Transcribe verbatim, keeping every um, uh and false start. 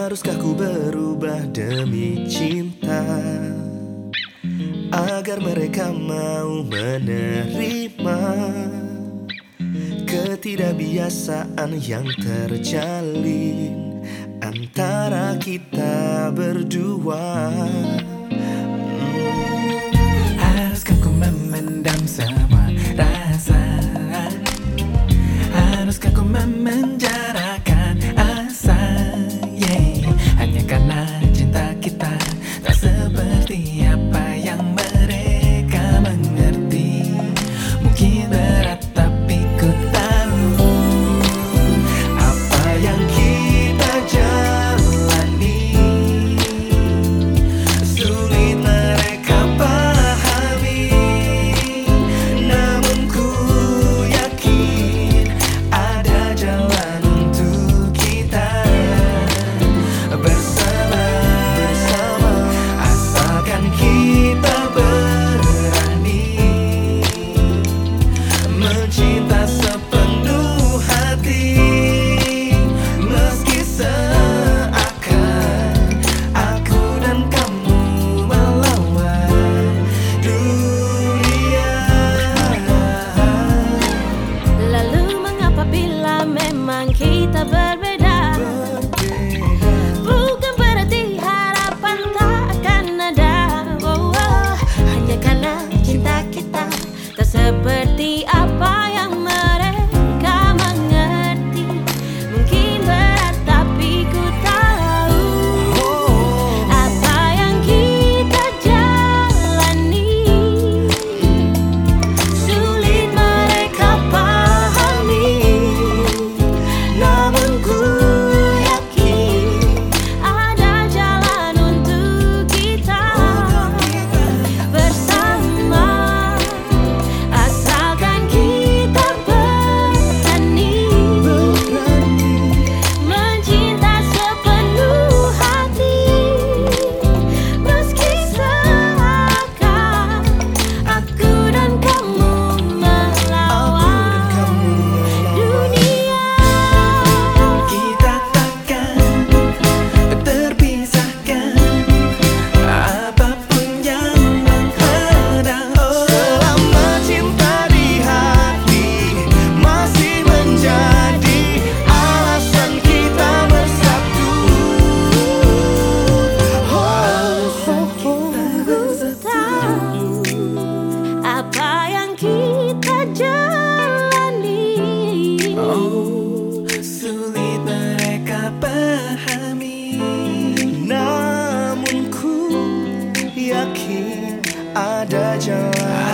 Haruskah ku berubah demi cinta agar mereka mau menerima ketidakbiasaan yang terjalin antara kita berdua? Haruskah ku memendam semua rasa? Haruskah ku memenjarakan asa? Yeah. Hanya karena cinta kita tak seperti apa yang mereka mengerti. Mungkin berat tapi ku tahu apa yang kita jalani sulit mereka pahami. Namun ku yakin ada jalan untuk kita bersama, bersama. Asalkan kita berani mencinta sepenuh hati, meski seakan aku dan kamu melawan dunia. Lalu mengapa bila memang kita berbeda? Bukan berarti harapan tak akan ada. Oh, oh. Hanya karena cinta kita tak seperti apa yang mereka mengerti. Mungkin berat tapi ku tahu apa yang kita jalani sulit mereka pahami. Namun ku yakin ada jalan untuk kita bersama. Asalkan kita berani mencinta sepenuh hati, meski seakan aku dan kamu melawan dunia. Kita takkan terpisahkan apapun yang menghadang. Selama cinta di hati masih menjadi alasan kita bersatu. Ku tahu apa yang kita jalani. Oh, sulit mereka pahami. Namun ku yakin ada jalan